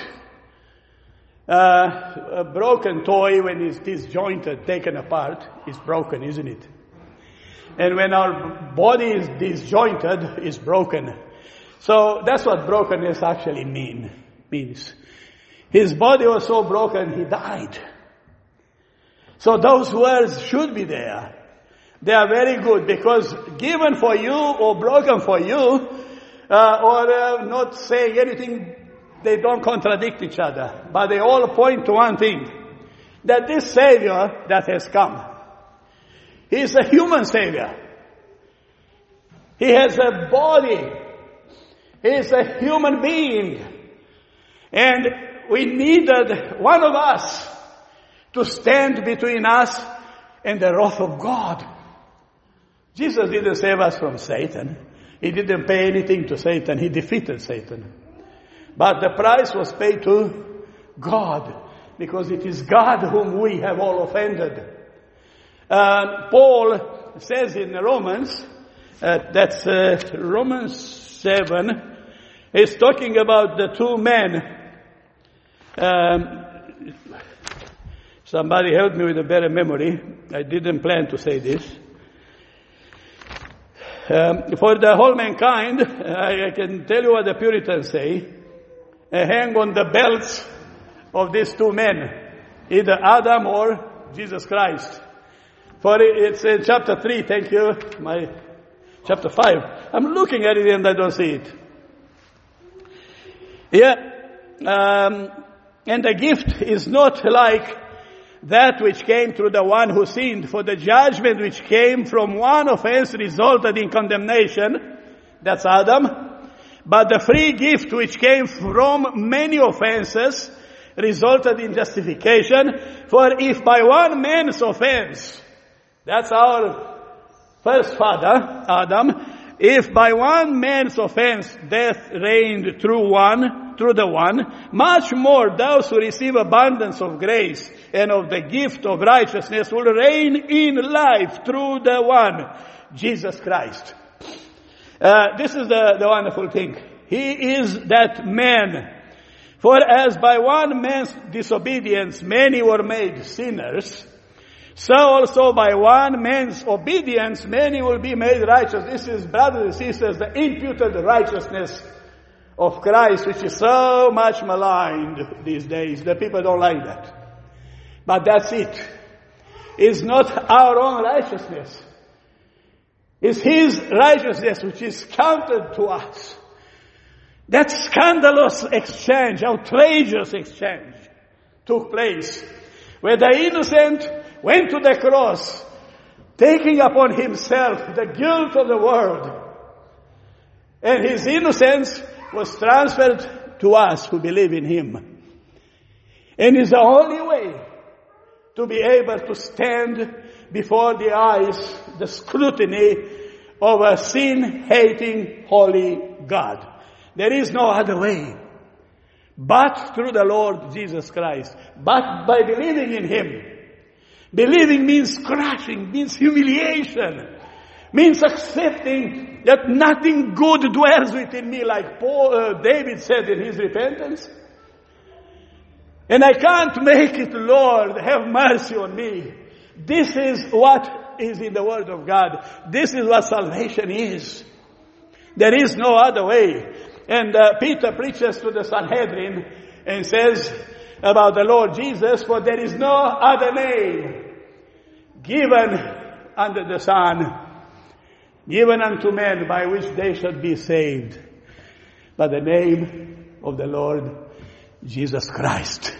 [SPEAKER 1] Uh, a broken toy, when it's disjointed, taken apart, is broken, isn't it? And when our body is disjointed, it's broken. So that's what brokenness actually mean, means. His body was so broken, he died. So those words should be there. They are very good, because given for you or broken for you, uh, or uh, not saying anything, they don't contradict each other. But they all point to one thing, that this Savior that has come, He is a human Savior. He has a body. He is a human being. And we needed one of us to stand between us and the wrath of God. Jesus didn't save us from Satan. He didn't pay anything to Satan. He defeated Satan. But the price was paid to God, because it is God whom we have all offended. Uh, Paul says in Romans, uh, that's uh, Romans seven, he's talking about the two men. Um, somebody help me with a better memory. I didn't plan to say this. Um, for the whole mankind, I, I can tell you what the Puritans say. Uh, hang on the belts of these two men, either Adam or Jesus Christ. For it's in chapter three, thank you, my chapter five. I'm looking at it and I don't see it. Yeah, um, and the gift is not like that which came through the one who sinned, for the judgment which came from one offense resulted in condemnation. That's Adam. But the free gift which came from many offenses resulted in justification. For if by one man's offense, that's our first father, Adam, if by one man's offense death reigned through one, through the one, much more those who receive abundance of grace and of the gift of righteousness will reign in life through the one, Jesus Christ. Uh, this is the, the wonderful thing. He is that man. For as by one man's disobedience many were made sinners, so also by one man's obedience many will be made righteous. This is, brothers and sisters, the imputed righteousness of Christ, which is so much maligned these days. The people don't like that. But that's it. It's not our own righteousness. It's His righteousness which is counted to us. That scandalous exchange, outrageous exchange, took place, where the innocent went to the cross, taking upon himself the guilt of the world. And his innocence was transferred to us who believe in Him. And it's the only way to be able to stand before the eyes, the scrutiny of a sin-hating, holy God. There is no other way but through the Lord Jesus Christ, but by believing in Him. Believing means crushing, means humiliation, means accepting that nothing good dwells within me, like Paul, uh, David said in his repentance. And I can't make it, Lord, have mercy on me. This is what is in the Word of God. This is what salvation is. There is no other way. And uh, Peter preaches to the Sanhedrin and says about the Lord Jesus, for there is no other name given under the sun, given unto men by which they should be saved, but the name of the Lord Jesus Christ.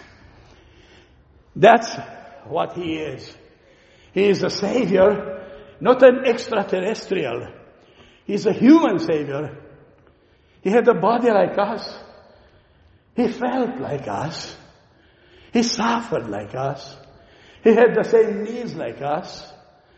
[SPEAKER 1] That's what He is. He is a Savior, not an extraterrestrial. He's a human Savior. He had a body like us. He felt like us. He suffered like us. He had the same needs like us.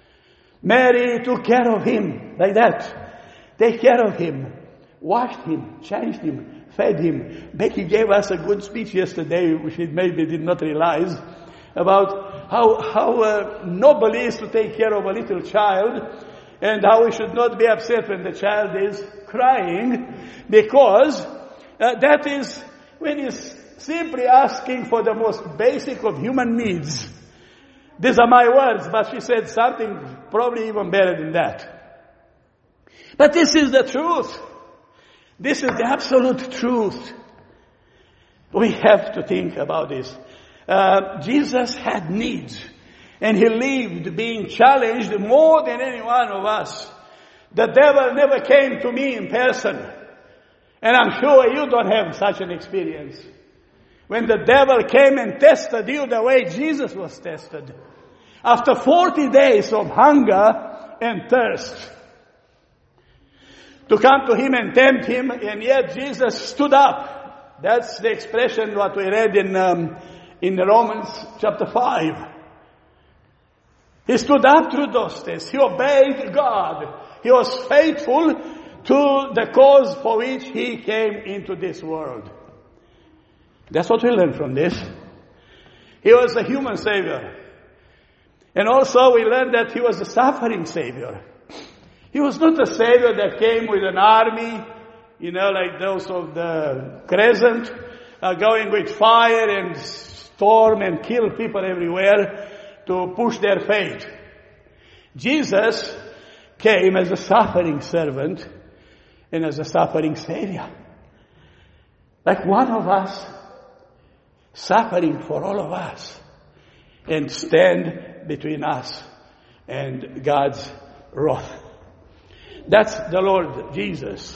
[SPEAKER 1] Mary took care of Him like that. Take care of Him. Washed Him. Changed Him. Fed Him. Becky gave us a good speech yesterday, which she maybe did not realize, about how, how uh, noble it is to take care of a little child, and how we should not be upset when the child is crying, because uh, that is when he's simply asking for the most basic of human needs. These are my words, but she said something probably even better than that. But this is the truth. This is the absolute truth. We have to think about this. Uh, Jesus had needs, and he lived being challenged more than any one of us. The devil never came to me in person, and I'm sure you don't have such an experience. When the devil came and tested you the way Jesus was tested, after forty days of hunger and thirst, to come to him and tempt him, and yet Jesus stood up. That's the expression what we read in um, in Romans chapter five. He stood up through those tests. He obeyed God. He was faithful to the cause for which he came into this world. That's what we learn from this. He was a human Savior. And also we learned that he was a suffering Savior. He was not a Savior that came with an army, you know, like those of the Crescent, uh, going with fire and storm and kill people everywhere to push their faith. Jesus came as a suffering servant and as a suffering Savior. Like one of us, suffering for all of us, and stand between us and God's wrath. That's the Lord Jesus.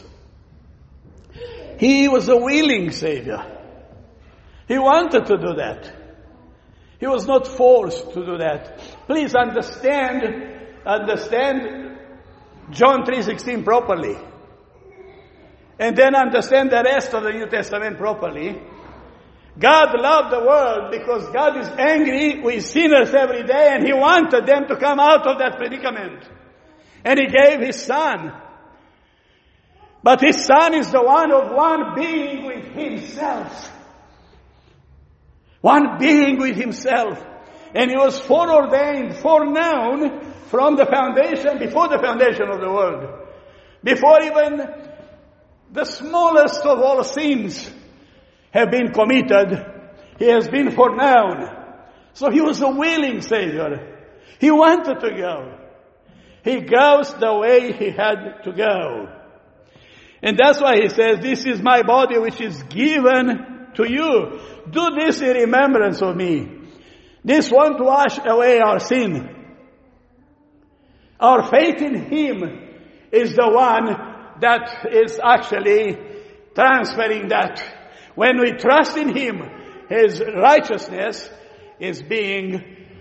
[SPEAKER 1] He was a willing Savior. He wanted to do that. He was not forced to do that. Please understand, understand John three sixteen properly. And then understand the rest of the New Testament properly. God loved the world because God is angry with sinners every day, and he wanted them to come out of that predicament. And he gave his Son. But his Son is the one of one being with himself. One being with himself. And he was foreordained, foreknown from the foundation, before the foundation of the world. Before even the smallest of all sins have been committed, he has been foreknown. So he was a willing Savior. He wanted to go. He goes the way he had to go. And that's why he says, this is my body which is given to you. Do this in remembrance of me. This won't wash away our sin. Our faith in him is the one that is actually transferring that. When we trust in him, his righteousness is being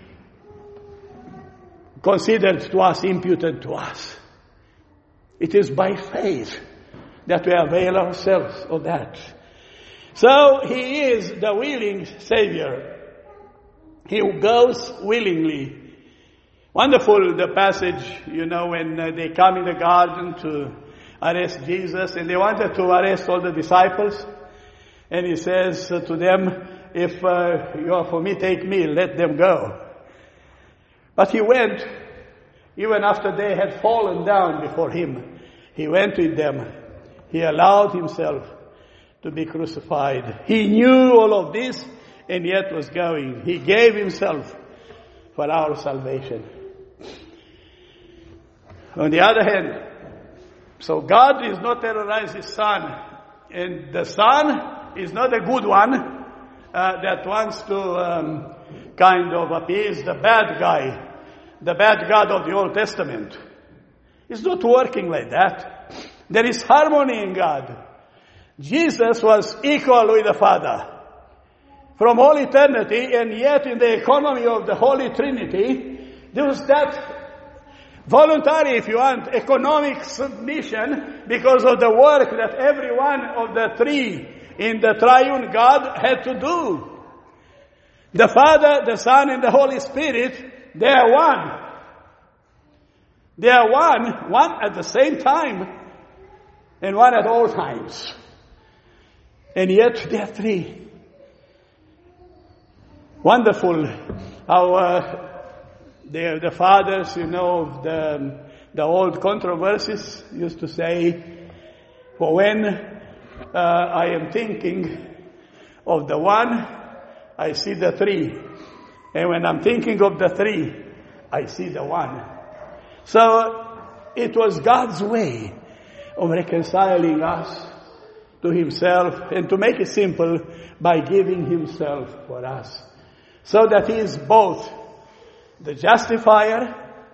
[SPEAKER 1] considered to us, imputed to us. It is by faith that we avail ourselves of that. So he is the willing Savior. He goes willingly. Wonderful the passage, you know, when uh, they come in the garden to arrest Jesus, and they wanted to arrest all the disciples. And he says uh, to them, if uh, you are for me, take me, let them go. But he went, even after they had fallen down before him, he went with them. He allowed himself to be crucified. He knew all of this, and yet was going. He gave himself for our salvation. On the other hand, so God is not terrorize his Son, and the Son is not a good one uh, that wants to um, kind of appease the bad guy, the bad God of the Old Testament. It's not working like that. There is harmony in God. Jesus was equal with the Father from all eternity, and yet in the economy of the Holy Trinity, there was that voluntary, if you want, economic submission because of the work that every one of the three in the triune God had to do. The Father, the Son, and the Holy Spirit, they are one. They are one, one at the same time, and one at all times. And yet they are three. Wonderful how uh, the, the fathers, you know, of the, the old controversies used to say, for when uh, I am thinking of the one, I see the three. And when I'm thinking of the three, I see the one. So it was God's way of reconciling us to himself, and to make it simple, by giving himself for us. So that he is both the justifier,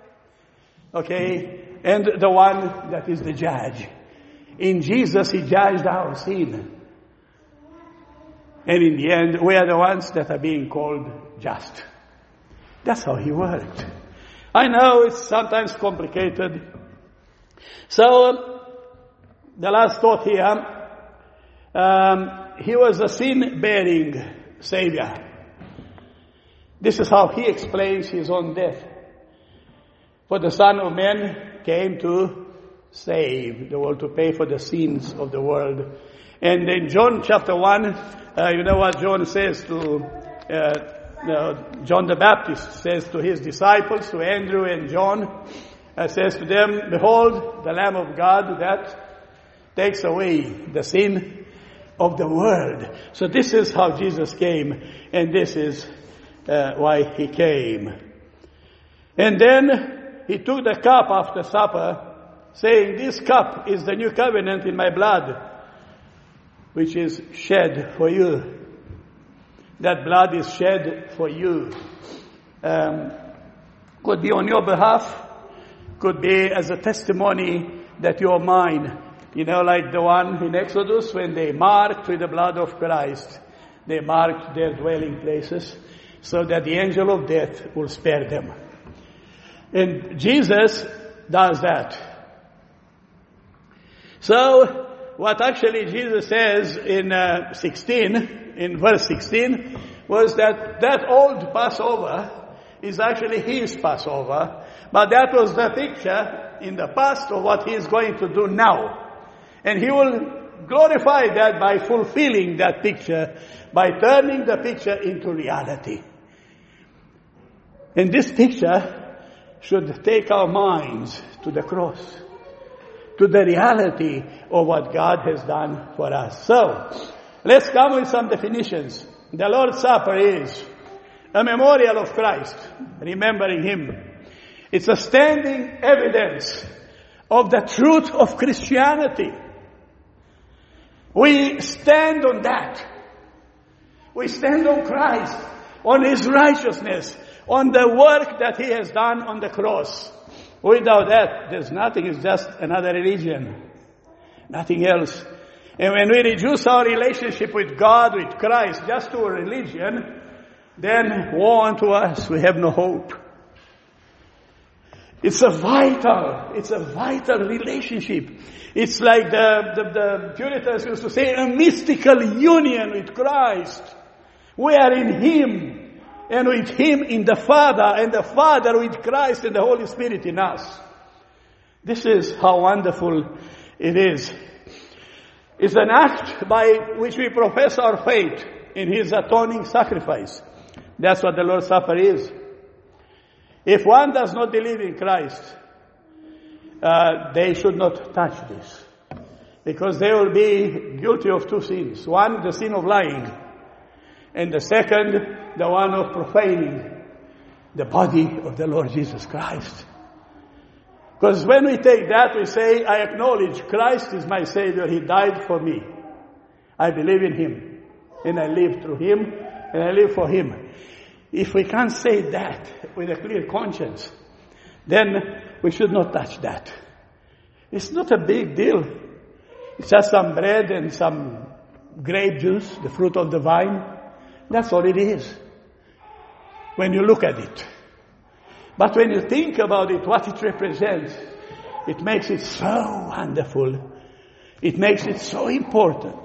[SPEAKER 1] okay, and the one that is the judge. In Jesus, he judged our sin. And in the end, we are the ones that are being called just. That's how he worked. I know it's sometimes complicated. So, the last thought here, um, he was a sin-bearing Savior. This is how he explains his own death. For the Son of Man came to save the world, to pay for the sins of the world. And in John chapter one, uh, you know what John says to, uh, uh, John the Baptist says to his disciples, to Andrew and John, uh, says to them, "Behold, the Lamb of God that takes away the sin of the world." So this is how Jesus came, and this is uh, why he came. And then he took the cup after supper, saying, "This cup is the new covenant in my blood, which is shed for you." That blood is shed for you. Um, could be on your behalf, could be as a testimony that you're mine. You know, like the one in Exodus, when they marked with the blood of Christ, they marked their dwelling places so that the angel of death will spare them. And Jesus does that. So, what actually Jesus says in uh, sixteen, in verse sixteen, was that that old Passover is actually his Passover, but that was the picture in the past of what he is going to do now. And he will glorify that by fulfilling that picture, by turning the picture into reality. And this picture should take our minds to the cross, to the reality of what God has done for us. So, let's come with some definitions. The Lord's Supper is a memorial of Christ, remembering him. It's a standing evidence of the truth of Christianity. We stand on that. We stand on Christ, on his righteousness, on the work that he has done on the cross. Without that, there's nothing. It's just another religion. Nothing else. And when we reduce our relationship with God, with Christ, just to a religion, then woe unto us. We have no hope. It's a vital, it's a vital relationship. It's like the, the, the Puritans used to say, a mystical union with Christ. We are in him, and with him in the Father, and the Father with Christ and the Holy Spirit in us. This is how wonderful it is. It's an act by which we profess our faith in his atoning sacrifice. That's what the Lord's Supper is. If one does not believe in Christ, uh, they should not touch this, because they will be guilty of two sins. One, the sin of lying, and the second, the one of profaning the body of the Lord Jesus Christ. Because when we take that, we say, I acknowledge Christ is my Savior. He died for me. I believe in him, and I live through him, and I live for him. If we can't say that with a clear conscience, then we should not touch that. It's not a big deal. It's just some bread and some grape juice, the fruit of the vine. That's all it is, when you look at it. But when you think about it, what it represents, it makes it so wonderful. It makes it so important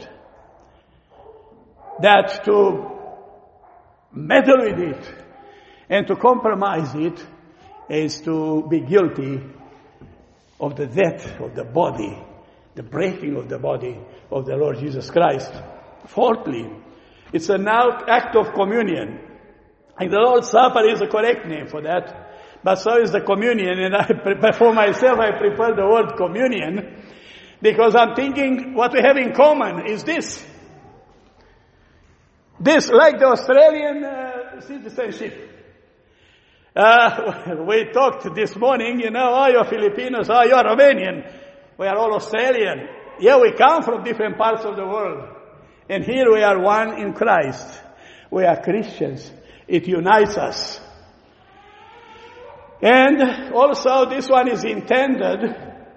[SPEAKER 1] that to meddle with it and to compromise it is to be guilty of the death of the body, the breaking of the body of the Lord Jesus Christ. Fourthly, it's an act of communion. And the Lord's Supper is the correct name for that. But so is the communion. And I, for myself, I prefer the word communion, because I'm thinking what we have in common is this. This, like the Australian uh, citizenship. Uh, we talked this morning, you know, oh, you're Filipinos, oh, you're Romanian. We are all Australian. Yeah, we come from different parts of the world. And here we are one in Christ. We are Christians. It unites us. And also this one is intended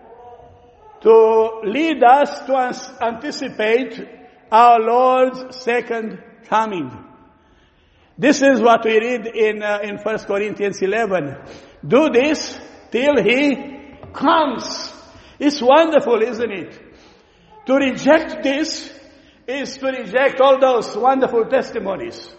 [SPEAKER 1] to lead us to anticipate our Lord's second coming. This is what we read in uh, in First Corinthians eleven. Do this till He comes. It's wonderful, isn't it? To reject this is to reject all those wonderful testimonies.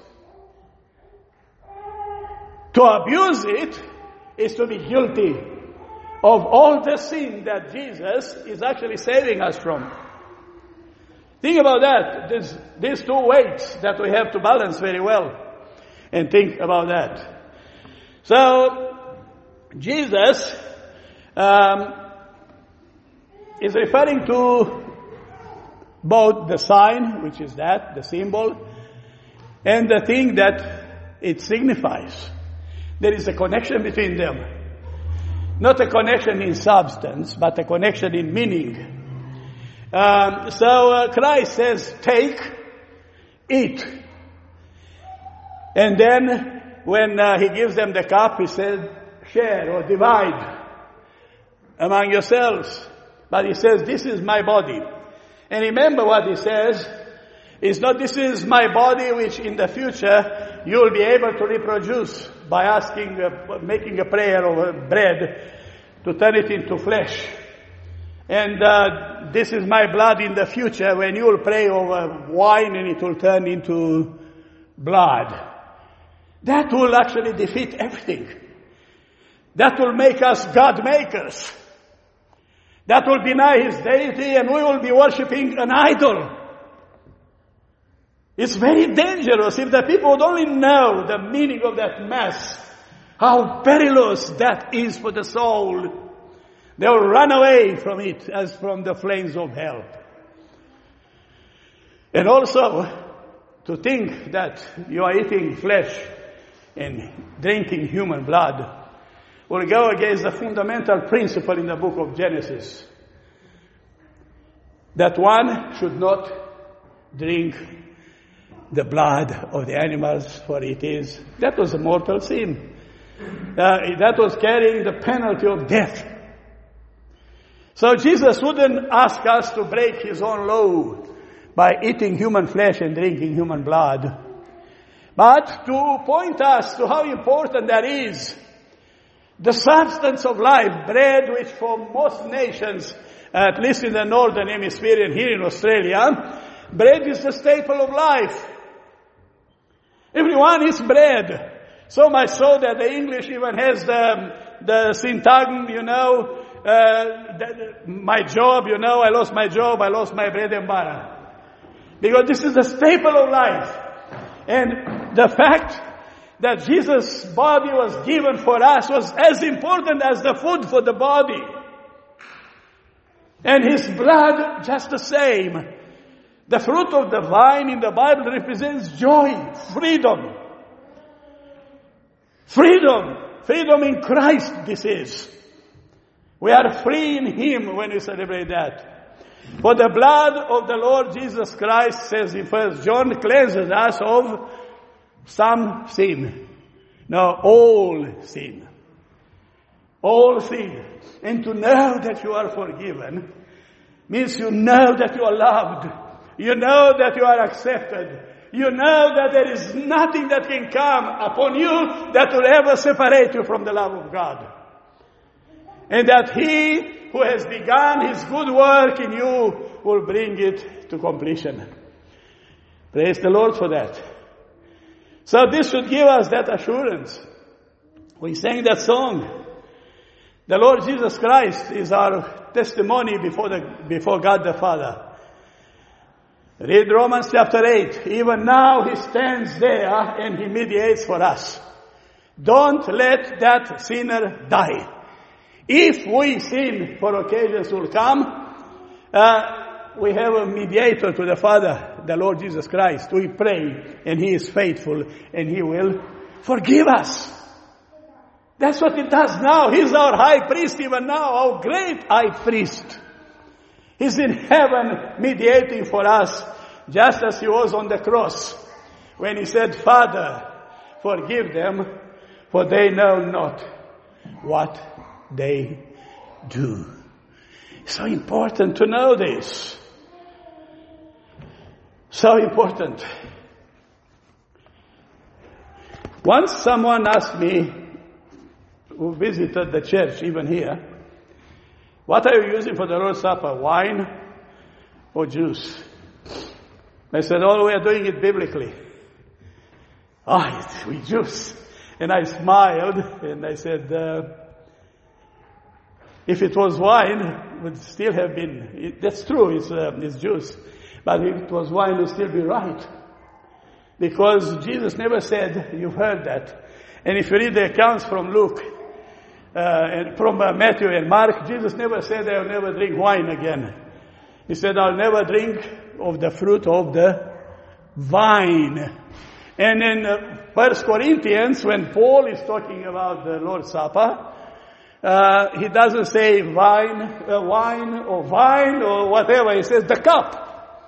[SPEAKER 1] To abuse it is to be guilty of all the sin that Jesus is actually saving us from. Think about that. There's, these two weights that we have to balance very well. And think about that. So, Jesus um, is referring to both the sign, which is that, the symbol, and the thing that it signifies. There is a connection between them. Not a connection in substance, but a connection in meaning. Um, so uh, Christ says, take, eat. And then when uh, He gives them the cup, He said, share or divide among yourselves. But He says, this is my body. And remember what He says, is not this is my body which in the future you will be able to reproduce by asking, uh, making a prayer over bread to turn it into flesh. And uh, this is my blood in the future when you will pray over wine and it will turn into blood. That will actually defeat everything. That will make us God makers. That will deny His deity and we will be worshipping an idol. It's very dangerous. If the people would only know the meaning of that Mass, how perilous that is for the soul, they will run away from it as from the flames of hell. And also, to think that you are eating flesh and drinking human blood will go against the fundamental principle in the book of Genesis, that one should not drink the blood of the animals, for it is, that was a mortal sin. Uh, that was carrying the penalty of death. So Jesus wouldn't ask us to break His own law by eating human flesh and drinking human blood, but to point us to how important that is. The substance of life, bread, which for most nations, at least in the northern hemisphere and here in Australia, bread is the staple of life. Everyone eats bread. So much so that the English even has the, the syntagm, you know, uh, the, my job, you know, I lost my job, I lost my bread and butter. Because this is the staple of life. And the fact that Jesus' body was given for us was as important as the food for the body. And His blood just the same. The fruit of the vine in the Bible represents joy, freedom. Freedom. Freedom in Christ this is. We are free in Him when we celebrate that. For the blood of the Lord Jesus Christ, says in First John, cleanses us of some sin. No, all sin. All sin. And to know that you are forgiven means you know that you are loved. You know that you are accepted. You know that there is nothing that can come upon you that will ever separate you from the love of God. And that He who has begun His good work in you will bring it to completion. Praise the Lord for that. So this should give us that assurance. We sang that song. The Lord Jesus Christ is our testimony before the, before God the Father. Read Romans chapter eight. Even now He stands there and He mediates for us. Don't let that sinner die. If we sin, for occasions will come, uh, we have a mediator to the Father, the Lord Jesus Christ. We pray, and He is faithful, and He will forgive us. That's what He does now. He's our high priest even now, our great high priest. He's in heaven mediating for us, just as He was on the cross, when He said, Father, forgive them, for they know not what they do. It's so important to know this. So important. Once someone asked me, who visited the church, even here, what are you using for the Lord's Supper, wine or juice? I said, oh, we are doing it biblically. Ah, it's with juice. And I smiled, and I said, uh, if it was wine, it would still have been, it, that's true, it's, uh, it's juice. But if it was wine, it would still be right. Because Jesus never said, you've heard that. And if you read the accounts from Luke, uh, and from uh, Matthew and Mark, Jesus never said, I'll never drink wine again. He said, I'll never drink of the fruit of the vine. And in uh, First Corinthians, when Paul is talking about the Lord's Supper, uh, he doesn't say wine, uh, wine or vine or whatever. He says the cup.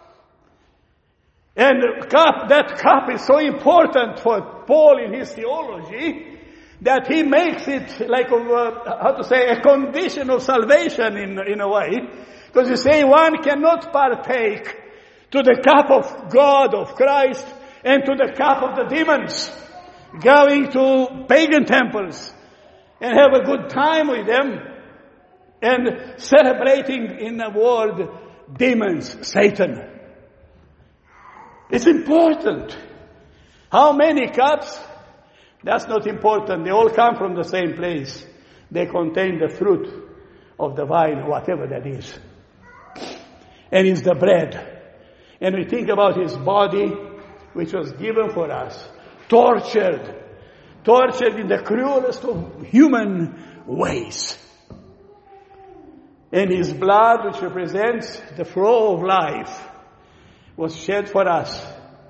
[SPEAKER 1] And the cup, that cup is so important for Paul in his theology that he makes it like a, uh, how to say, a condition of salvation in, in a way. Because you say one cannot partake to the cup of God, of Christ, and to the cup of the demons, going to pagan temples and have a good time with them and celebrating in the world demons, Satan. It's important. How many cups? That's not important. They all come from the same place. They contain the fruit of the vine, whatever that is. And it's the bread. And we think about His body, which was given for us, tortured, tortured in the cruelest of human ways. And His blood, which represents the flow of life, was shed for us.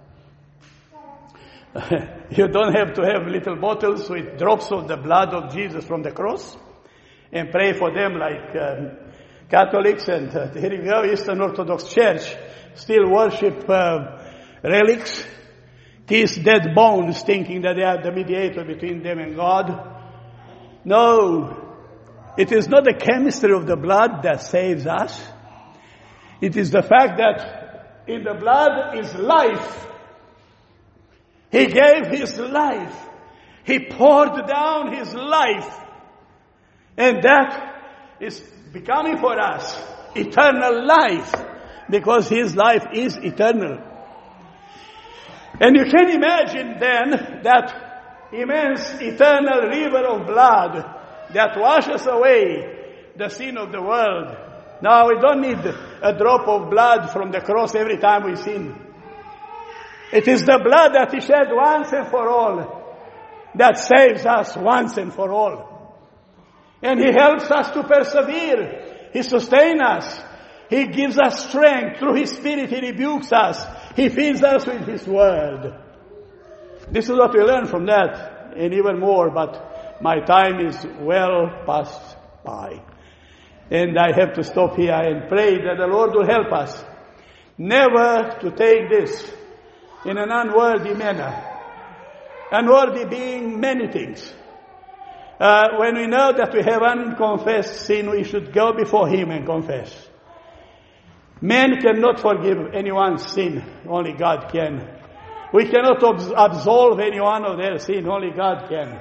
[SPEAKER 1] You don't have to have little bottles with drops of the blood of Jesus from the cross and pray for them like um, Catholics and uh, here you go, Eastern Orthodox Church still worship uh, relics, kiss dead bones, thinking that they are the mediator between them and God. No, it is not the chemistry of the blood that saves us. It is the fact that in the blood is life. He gave His life. He poured down His life. And that is becoming for us eternal life, because His life is eternal. And you can imagine then that immense eternal river of blood that washes away the sin of the world. Now we don't need a drop of blood from the cross every time we sin. It is the blood that He shed once and for all that saves us once and for all. And He helps us to persevere. He sustains us. He gives us strength. Through His Spirit He rebukes us. He feeds us with His Word. This is what we learn from that, and even more, but my time is well past by. And I have to stop here and pray that the Lord will help us never to take this in an unworthy manner. Unworthy being many things. Uh, when we know that we have unconfessed sin, we should go before Him and confess. Men cannot forgive anyone's sin, only God can. We cannot absolve anyone of their sin, only God can.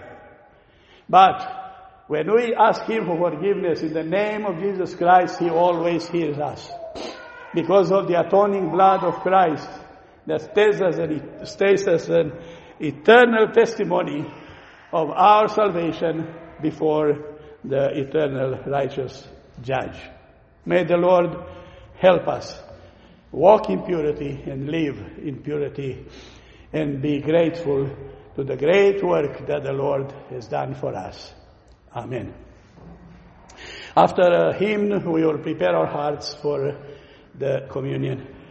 [SPEAKER 1] But when we ask Him for forgiveness in the name of Jesus Christ, He always hears us. Because of the atoning blood of Christ that stays as an, stays as an eternal testimony of our salvation before the eternal righteous Judge. May the Lord help us walk in purity and live in purity and be grateful to the great work that the Lord has done for us. Amen. After a hymn, we will prepare our hearts for the communion.